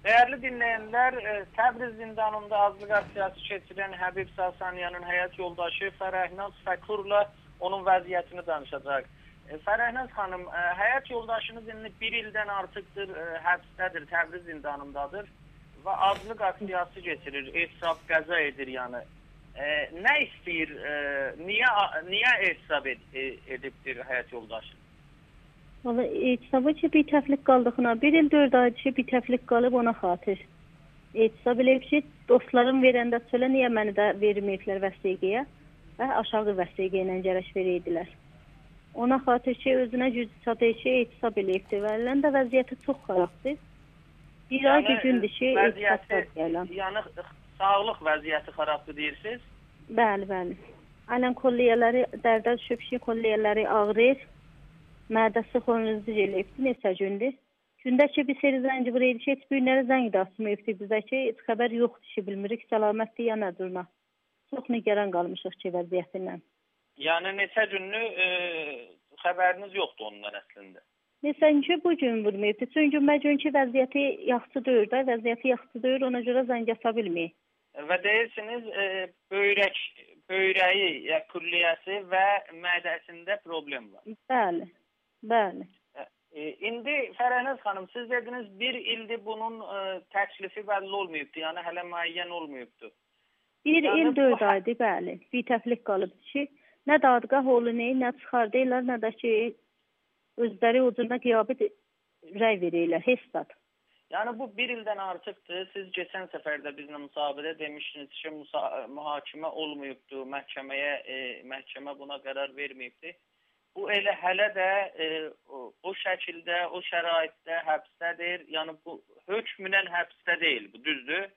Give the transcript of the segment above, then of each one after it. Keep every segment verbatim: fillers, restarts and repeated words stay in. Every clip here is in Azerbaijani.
Değerli dinleyenler, Təbriz zindanında azlıq aksiyası keçirən Həbib Sasanyanın həyat yoldaşı Fərəhnaz Fəkurla onun vəziyyətini danışacaq. Fərəhnaz xanım, həyat yoldaşınız indi bir ildən artıqdır həbsdədir, Təbriz zindanındadır və azlıq aksiyası keçirir, etisab qəza edir yəni. E, nə istəyir, e, niyə, niyə etisab ed edibdir həyat yoldaşı? Valla etisabı ki bir təflik qaldığına, bir il dörd ay ki bir təflik qalıb ona xatir. Etisab elə ki, dostlarım verəndə sölə niyə məni də verməyiblər vəsiqəyə və aşağı vəsiqə ilə gərək verəydilər. Ona xatir ki, özünə güc çatır ki, etisab eləyibdir və ələn də vəziyyəti çox xarabdır. Bir yəni, ay bir gündür ki, etisablar gələn. Yəni, sağlıq vəziyyəti xarabdır deyirsiniz? Bəli, bəli. Ələn kolliyələri dərdə düşüb ki, kolliyələri ağrır. Mədəsi xorunuzda eləyibdir, neçə gündür. Gündə ki, bir seri zəngi buraydı ki, heç bir günlərə zəng də asmayıbdır bizə ki, heç xəbər yoxdur ki, bilmirik, səlamətdir ya nə durma. Çox nigaran qalmışıq ki, vəziyyətindən. Yəni, neçə günlü e, xəbəriniz yoxdur ondan əslində? Neçə ki, bu gün vurmayıbdır. Çünki məcun ki, vəziyyəti yaxşı deyir də, vəziyyəti yaxşı deyir, ona görə zəng asa bilməyik. Və deyirsiniz, e, böyrək, böyrəyi, ya külliyəsi və mədəsində problem var. Bəli. Bəli. E, indi Fərəhnaz xanım, siz dediniz bir ildir bunun e, təklifi bəlli olmayıbdır, yəni hələ müəyyən olmayıbdır. Bir yəni, il dörd bu... aydır, bəli. Bir təflik qalıbdır ki, nə dadqah olur, nə çıxardırlar, nə də ki, özləri ucuna qiyabət rəy verirlər, hestat. Yəni bu bir ildən artıqdır. Siz keçən səfərdə bizlə müsahibədə demişdiniz ki, mühakimə olmayıbdır, məhkəməyə, e, məhkəmə buna qərar verməyibdir. Bu elə hələ də e, o, o şəkildə, o şəraitdə həbsdədir. Yəni bu hökmünən həbsdə deyil, bu düzdür?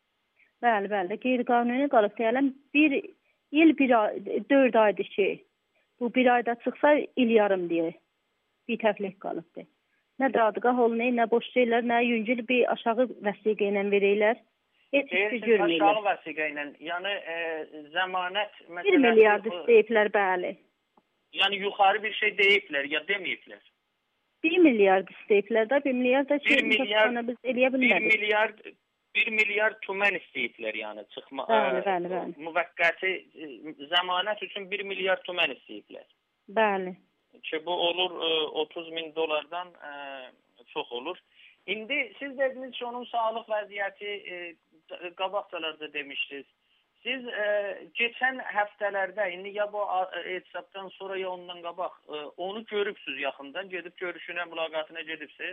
Bəli, bəli. Qeyri-qanuni qalıb deyiləm. Bir il bir ay, dörd aydır ki, bu bir ayda çıxsa il yarım deyir. Bir təflik qalıbdır. Nə dadqah olunur, nə boş şeylər, nə yüngül bir aşağı vəsiqə ilə verirlər. Heç bir görmürlər. Aşağı vəsiqə ilə, yəni e, zəmanət məsələsi... Bir milyard istəyiblər, bəli. Yəni yuxarı bir şey deyiblər ya deməyiblər? Bir milyard istəyiblər də, bir milyard da bir milyard, biz eləyə bilmədik. Bir milyard, bir milyard tümən istəyiblər yəni çıxma. Bəli, bəli, bəli. Müvəqqəti zəmanət üçün bir milyard tümən istəyiblər. Bəli. Ki bu olur otuz min dolardan ə, çox olur. İndi siz dediniz ki, onun sağlıq vəziyyəti ə, qabaqcalarda demişdiniz. Siz e, keçən həftələrdə, indi ya bu etisabdan sonra ya ondan qabaq, e, onu görübsünüz yaxından, gedib görüşünə, mülaqatına gedibsiniz?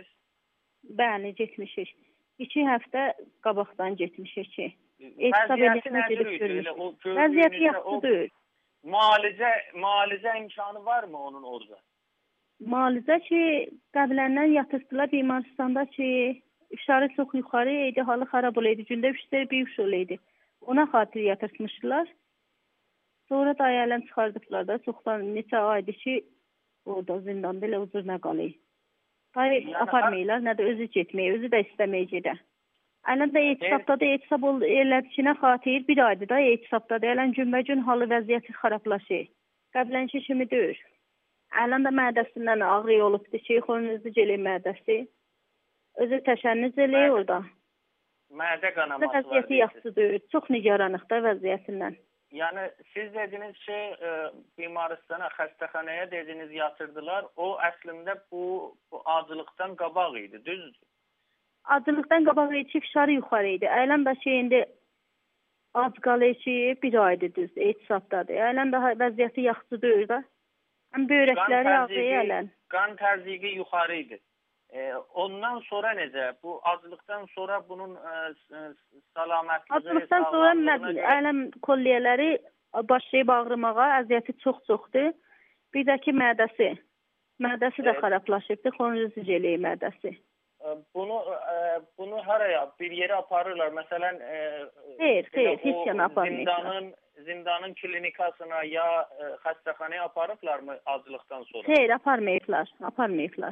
Bəli, getmişik. İki həftə qabaqdan getmişik ki. Vəziyyəti nədir idi? Vəziyyəti yaxşıdır. Müalicə, müalicə imkanı varmı onun orada? Müalicə ki, qəbləndən yatırdılar Bimaristanda ki, üşarı çox yuxarı idi, halı xarab olaydı. Gündə üçlər bir üç olaydı. Ona xatir yatırtmışlar. Sonra da ayələn çıxardıblar da. Çoxdan neçə aydır ki, orada zindanda elə uzuruna qalıyır. Dayı yəni, aparmayırlar, nə də özü getməyə, özü də istəməyə gedə. Ələn də etisabda da etisab elədikine xatir bir aydır da etisabda da. Ələn günbə-gün halı vəziyyəti xarablaşır. Qəblənki kimi deyir. Ələn də mədəsindən ağrı olubdur ki, xorunuzda gələk mədəsi. Özü təşənnüz eləyir orada. Mədə qanaması var. Vəziyyəti yaxşıdır. Çox nigaranıq da vəziyyətindən. Yəni siz dediniz ki, e, Bimaristana, xəstəxanaya dediniz yatırdılar. O əslində bu, bu acılıqdan qabaq idi, düzdür? Acılıqdan qabaq idi ki, fişarı yuxarı idi. Ələn də şey indi az qalır ki, bir aydır düzdür, etisabdadır. Ələn daha vəziyyəti yaxşıdır da. Həm böyrəkləri ağrıyır ələn. Qan tərziqi yuxarı idi. Ee, ondan sonra necə? Bu acılıqdan sonra bunun e, salamətliliyi... Acılıqdan sonra mədə, ələm kolliyələri başlayıb ağrımağa, əziyyəti çox-çoxdur. Bir də ki, mədəsi. Mədəsi də evet. Xarablaşıbdır, xorunuzda gələyir mədəsi. Bunu e, bunu haraya, bir yerə aparırlar? Məsələn... E, xeyr, xeyr, heç yana aparmayırlar. Zindanın, zindanın klinikasına ya e, xəstəxanaya aparıblar mı acılıqdan sonra? Xeyr, aparmayıblar, aparmayıblar.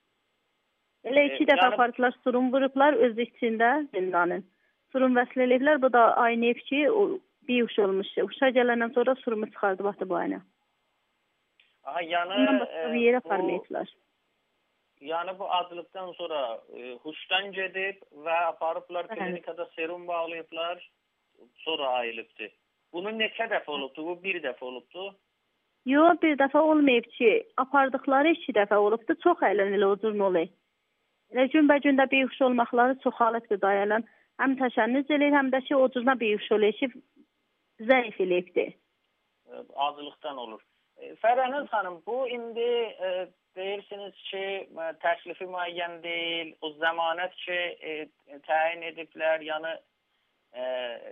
Elə iki dəfə yəni, apardılar, surum vurublar öz içində zindanın. Surum vəsl eləyiblər, bu da aynı ev ki, o, bir uş olmuş. Uşa gələndən sonra surumu çıxardı, baxdı bu aynı. Aha, yəni... Ondan başqa bir yerə aparmayıblar. Yəni bu acılıqdan sonra e, huşdan gedib və aparıblar klinikada serum bağlayıblar, sonra ayılıbdır. Bunu neçə dəfə olubdu? Bu bir dəfə olubdu? Yox, bir dəfə olmayıb ki, apardıqları iki dəfə olubdu. Çox ələn elə uzun olub. Elə günbəgündə behuş olmaqları çoxalıbdır dayanan. Həm təşənnüs eləyir, həm də ki, ocuna behuş olur ki, zəif eləyibdir. Acılıqdan olur. E, Fərəhnaz xanım, bu indi e, deyirsiniz ki, təklifi müəyyən deyil, o zəmanət ki, e, təyin ediblər, yəni e,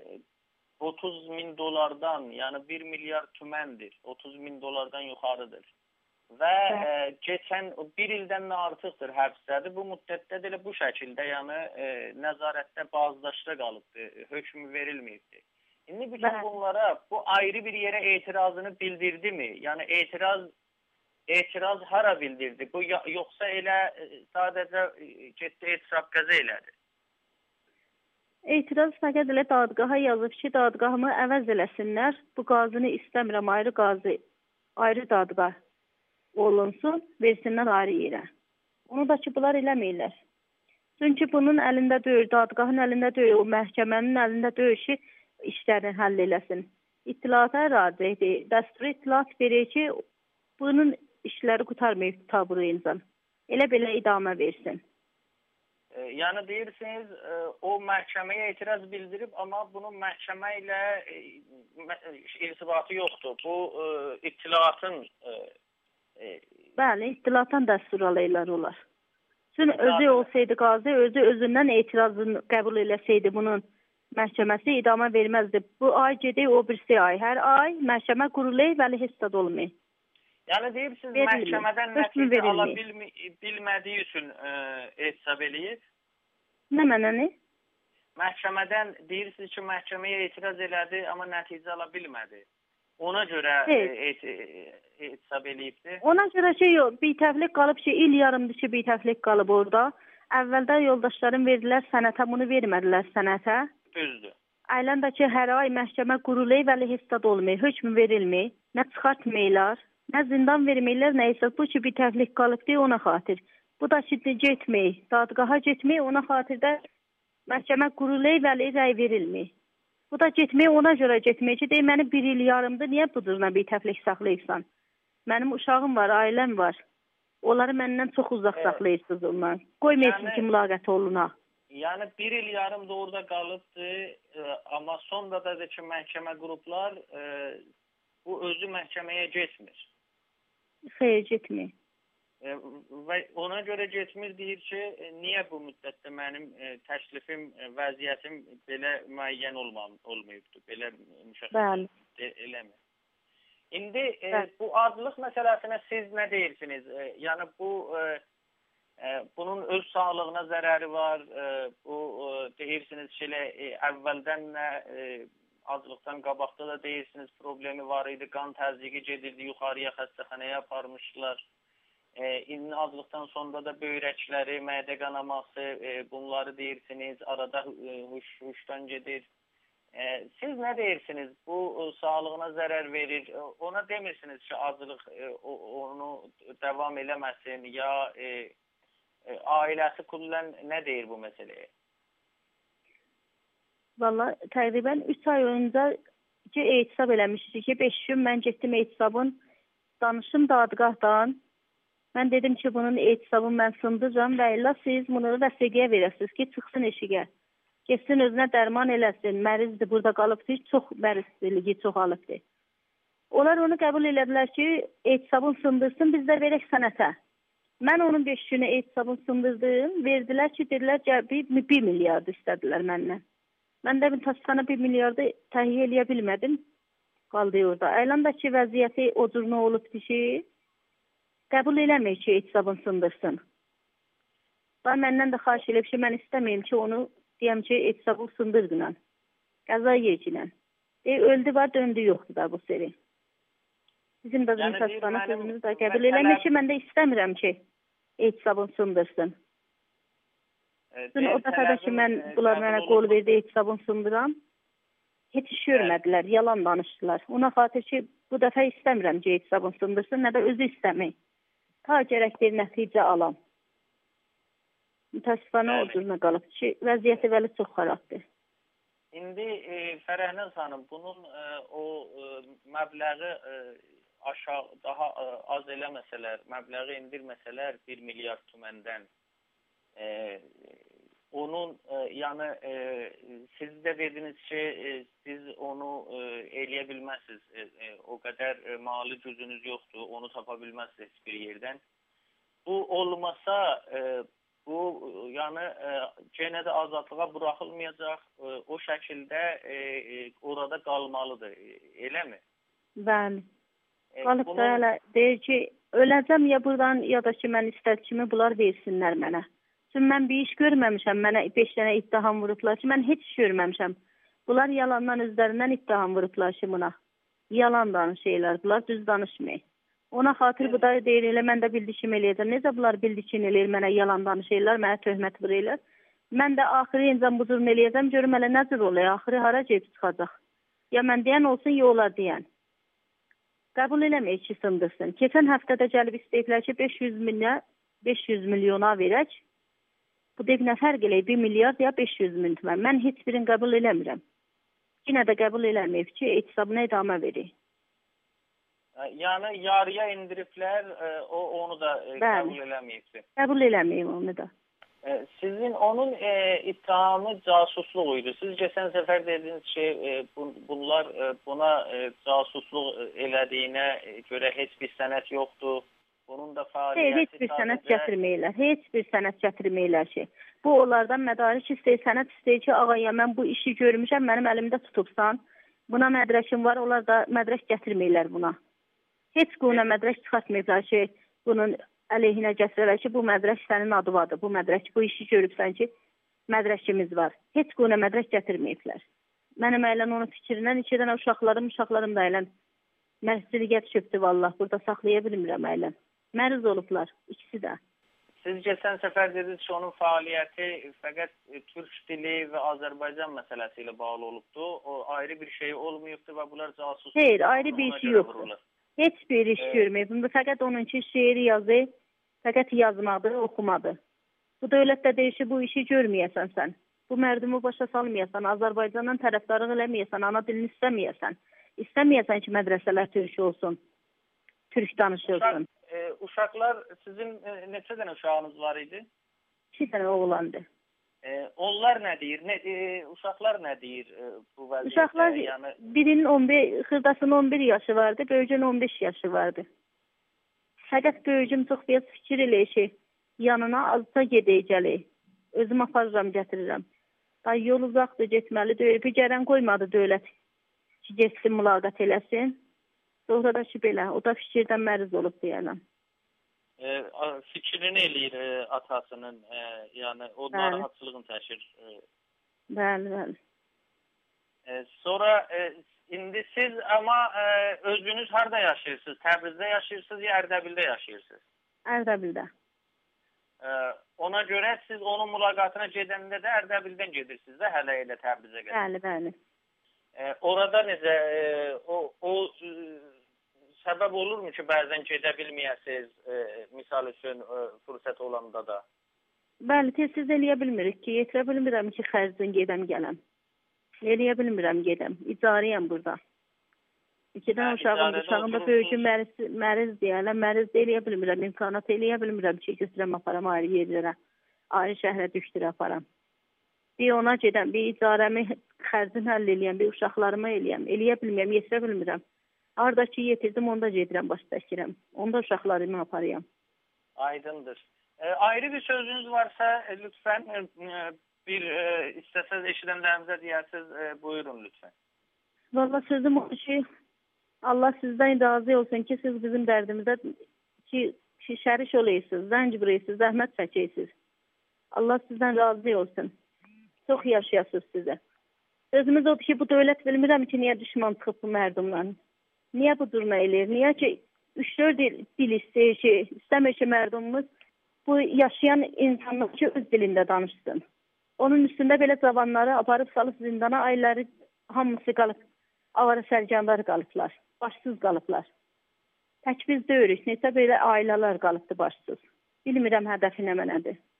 otuz min dolardan, yəni bir milyar tüməndir, otuz min dolardan yuxarıdır. Və e, keçən bir ildən də artıqdır həbsdədir. Bu müddətdə də elə bu şəkildə, yəni e, nəzarətdə bazdaşda qalıbdır, hökm verilməyibdir. İndi bütün bunlara bu ayrı bir yere etirazını bildirdi mi? Yani etiraz etiraz hara bildirdi? Bu yoksa elə sadəcə getdi etiraf qəza elədi? Etiraz fəqət elə dadqaha yazıb ki, dadqahımı əvəz eləsinlər. Bu qazını istəmirəm, ayrı qazı, ayrı dadqa olunsun, versinlər ayrı yerə. Onu da ki, bunlar eləməyirlər. Çünki bunun əlində deyil, dadqahın əlində deyil, o məhkəmənin əlində deyil ki, işlərini həll eləsin. İttilata ərazi edir. Dəsturi ittilat verir ki, bunun işləri qutarmayıb taburu insan. Elə belə idamə versin. E, yəni deyirsiniz, e, o məhkəməyə etiraz bildirib, amma bunun məhkəmə ilə e, irtibatı yoxdur. Bu e, ittilatın e, e, Bəli, ittilatdan dəstur alırlar olar. Çünki özü olsaydı qazi, özü özündən etirazını qəbul eləsəydi bunun məhkəməsi idamə verməzdi. Bu ay gedək, o birisi ay. Hər ay məhkəmə qurulur, vəli hesab olmuyor. Yəni deyirsiniz, məhkəmədən nəticə ala bilmədiyi üçün e, hesab eləyib? Nə mənəni? Məhkəmədən deyirsiniz ki, məhkəməyə etiraz elədi, amma nəticə ala bilmədi. Ona görə hesab eləyibdir. Ona görə ki, yox, bitəflik qalıb ki, il yarımdır ki, bitəflik qalıb orada. Əvvəldə yoldaşlarım verdilər sənətə, bunu vermədilər sənətə. Düzdür. Aylən də ki, hər ay məhkəmə qurulur, vəli hesab olmuyor, hökm verilmir. Nə çıxartmırlar, nə zindan vermirlər, nə isə bu ki, bitəflik qalıbdır, ona xatir. Bu da ki, getmir, dadqaha getmir, ona xatir də məhkəmə qurulur, vəli rəy verilmir. Bu da getmir, ona görə getmir ki, deyir, mənim bir il yarımdır, niyə buduruna bitəflik saxlayırsan? Mənim uşağım var, ailəm var. Onları məndən çox uzaq evet. saxlayırsınız ondan. Qoymayırsınız yəni, ki, mülaqət oluna. Yəni bir il yarım da orada qalıbdı, e, amma sonda da ki, məhkəmə qruplar e, bu özü məhkəməyə getmir. Xeyr, getmir. E, və ona görə getmir deyir ki, e, niyə bu müddətdə mənim e, təklifim, e, vəziyyətim belə müəyyən olmayıbdır, belə müşəxəs eləmir. İndi e, bu adlıq məsələsinə siz nə deyirsiniz? E, yəni bu e, e, bunun öz sağlığına zərəri var. E, bu e, deyirsiniz ki, e, əvvəldən nə e, adlıqdan qabaqda da deyirsiniz problemi var idi. Qan təzyiqi gedirdi, yuxarıya xəstəxanaya aparmışdılar. E, indi adlıqdan sonra da böyrəkləri, mədə qanaması, e, bunları deyirsiniz. Arada e, huş, huşdan gedir. E, siz nə deyirsiniz? Bu o, sağlığına zərər verir. Ona demirsiniz ki, acılıq e, o, onu davam eləməsin ya e, e, ailəsi kullən nə deyir bu məsələyə? Valla təqribən üç ay önce ki, etisab eləmişdik ki, beş gün mən getdim etisabın, danışım dadqahdan. Mən dedim ki, bunun etisabını mən sındıracam və illa siz bunu vəsiqəyə verəsiniz ki, çıxsın eşiqə. Geçsin özünə dərman eləsin, mərizdir, burada qalıbdır, çox mərizliliyi çox alıbdır. Onlar onu qəbul elədilər ki, etisabını sındırsın, biz də verək sənətə. Mən onun beş günü etisabını sındırdım, verdilər ki, dedilər ki, bir, bir milyardı istədilər məndən. Mən də bir tasqana bir milyardı təhiyyə eləyə bilmədim, qaldı orada. Əylan da ki, vəziyyəti o cür nə olubdur ki, qəbul eləmir ki, etisabını sındırsın. Və məndən də xahiş eləyib ki, mən istəməyim ki, onu deyəm ki, etisabı sındırgınan, qəza yecilə. E, öldü var, döndü yoxdur da bu seri. Bizim də bizim yəni, təsqana sözümüzü də qəbul eləmir ki, mən də istəmirəm ki, etisabını sındırsın. E, o dəfədə ki, mən bunlar mənə qol verdi, etisabını sındıram, heç iş görmədilər, evet. Yalan danışdılar. Ona xatir ki, bu dəfə istəmirəm ki, etisabını sındırsın, nə də özü istəmir. Ta gərək bir nəticə alam. Mütəəssifانə o cürünə qalıb ki, vəziyyəti vəli çox xarabdır. İndi e, Fərəhnaz xanım, bunun e, o e, məbləği e, aşağı, daha e, az eləməsələr, məbləği indirməsələr bir milyard tüməndən, e, onun e, yəni e, siz də dediniz ki, e, siz onu e, eləyə bilməzsiniz, e, e, o qədər e, mali gücünüz yoxdur, onu tapa bilməzsiniz heç bir yerdən. Bu olmasa, e, bu yəni e, yenə də azadlığa buraxılmayacaq, e, o şəkildə e, e, orada qalmalıdır, eləmi? Bəli. E, Qalıb bunu... da elə deyir ki, öləcəm ya buradan, ya da ki, mən istər kimi bunlar versinlər mənə. Çünki mən bir iş görməmişəm, mənə beş dənə ittiham vurublar ki, mən heç iş görməmişəm. Bunlar yalandan özlərindən ittiham vurublar ki, buna. Yalan danışırlar, bunlar düz danışmıyor. Ona xatir bu da deyir, elə mən də bildikimi eləyəcəm. Necə bunlar bildikini eləyir, mənə yalan danışırlar, mənə töhmət vururlar. Mən də axırı incəm bu cürünü eləyəcəm, görüm hələ nə cür oluyor, axırı hara ceyb çıxacaq. Ya mən deyən olsun, ya olar deyən. Qəbul eləməyək ki, sındırsın. Keçən həftədə gəlib istəyiblər ki, beş yüz milyona, beş yüz milyona verək. Bu deyib nə fərq eləyir, bir milyard ya beş yüz min tümən. Mən heç birini qəbul eləmirəm. Yenə də qəbul eləməyib ki, etisabına idamə verir. Yəni yarıya indiriblər, o onu da e, qəbul eləməyibdir. Qəbul eləməyib onu da. E, sizin onun e, ittihamı casusluq idi. Siz geçən səfər dediniz ki, e, bun, bunlar e, buna e, casusluq elədiyinə görə heç bir sənəd yoxdur. Bunun da fəaliyyəti... Heç bir sənəd sadəcə... gətirməyirlər. Heç bir sənəd gətirməyirlər ki. Bu onlardan mədarik istəyir, sənəd istəyir ki, ağaya mən bu işi görmüşəm, mənim əlimdə tutubsan. Buna mədrəkim var, onlar da mədrək gətirməyirlər buna. Heç quna mədrək çıxartmayıblar ki, bunun əleyhinə gətirərlər ki, bu mədrək sənin adıvadır, bu mədrək, bu işi görübsən ki, mədrəkimiz var. Heç quna mədrək gətirməyiblər. Mənim əylən onun fikrindən iki dənə uşaqlarım, uşaqlarım da əylən məhsiliyə düşübdür, vallah, burada saxlaya bilmirəm əylən. Məriz olublar, ikisi də. Siz geçən səfər dediniz ki, onun fəaliyyəti fəqət türk dili və Azərbaycan məsələsi ilə bağlı olubdur. O ayrı bir şey olmayıbdır və bunlar casus... Hayır, ayrı bir şey yoxdur. Heç bir iş evet. görməyib. Fəqət onunki şeiri yazı, fəqət yazmadır, oxumadır. Bu dövlətdə deyir ki, bu işi görməyəsən sən. Bu mərdumu başa salmayasan, Azərbaycandan tərəfdarlıq eləməyəsən, ana dilini istəməyəsən. İstəməyəsən ki, mədrəsələr türk olsun, türk danışılsın. Uşaq, e, uşaqlar, sizin e, neçə dənə uşağınız var idi? İki dənə oğlandı. E, onlar nə deyir? Ne, e, uşaqlar nə deyir e, bu vəziyyətdə? Uşaqlar, yəni... birinin on bir, xırdasının on bir yaşı vardı, böyücün on beş yaşı vardı. Fəqət böyücüm çox biraz fikir eləyir ki, yanına azca gedək gələk. Özüm aparıram, gətirirəm. Ay, yol uzaqdır, getməlidir. Bir gələn qoymadı dövlət ki, getsin, mülaqat eləsin. Sonra da ki, belə, o da fikirdən məriz olub deyələm. E, fikrini eləyir e, atasının, e, yəni o narahatçılığını təşkil. E. Bəli, bəli. E, sonra e, indi siz amma e, özünüz harda yaşayırsınız? Təbrizdə yaşayırsınız ya Ərdəbildə yaşayırsınız? Ərdəbildə. E, ona görə siz onun mülaqatına gedəndə də Ərdəbildən gedirsiniz də hələ elə Təbrizə gəlir. Bəli, bəli. E, orada necə e, o, o e, səbəb olurmu ki, bəzən gedə bilməyəsiniz, e, misal üçün e, fürsət olanda da? Bəli, tez-tez eləyə bilmirik ki, yetirə bilmirəm ki, xərcdən gedəm gələm. Eləyə bilmirəm gedəm. İcarəyəm burada. İkidən hə, uşağım, uşağım da böyücü məriz, məriz deyələm, məriz də eləyə bilmirəm, imkanat eləyə bilmirəm ki, götürəm aparam ayrı yerlərə, ayrı şəhərə düşdürə aparam. Bir ona gedəm, bir icarəmi xərcini həll eləyəm, bir uşaqlarımı eləyəm, eləyə bilmirəm, yetirə bilmirəm. Aradakı yetirdim, onda gedirəm, baş çəkirəm. Onda uşaqlarımı aparıyam. Aydındır. E, ayrı bir sözünüz varsa e, lütfen e, bir e, istəsəz eşidənlərimizə deyərsiniz, e, buyurun lütfen. Valla sözüm o ki, Allah sizdən razı olsun ki, siz bizim dərdimizə ki, ki şərik olayısınız, zənc burayısınız, zəhmət çəkəysiniz. Allah sizdən razı olsun. Çox yaşayasınız sizə. Sözümüz odur ki, bu dövlət bilmirəm ki, niyə düşman çıxıb bu mərdumdan. Niyə bu durma eləyir? Niyə ki, üç dörd dil, dil istəyir ki, istəmir ki, mərdumumuz bu yaşayan insanlar ki, öz dilində danışsın. Onun üstündə belə cavanları aparıb salıb zindana, ailələri hamısı qalıb, avara sərgənlər qalıblar, başsız qalıblar. Tək biz deyirik, neçə belə ailələr qalıbdır başsız. Bilmirəm hədəfi nə mənədir.